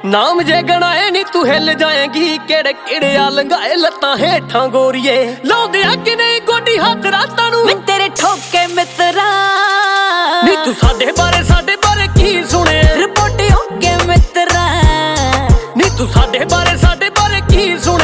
नाम जे गणाए नी तू हिल जाएगी केड़े केड़े आ लंगाए लत्तां हेठां गोरीए लाउंदे कि नहीं गोडी हाथ रातां नू मैं तेरे ठोके मित्रा नी तू साडे बारे की सुने रिपोर्ट होके मित्रा नी तू साडे बारे की सुने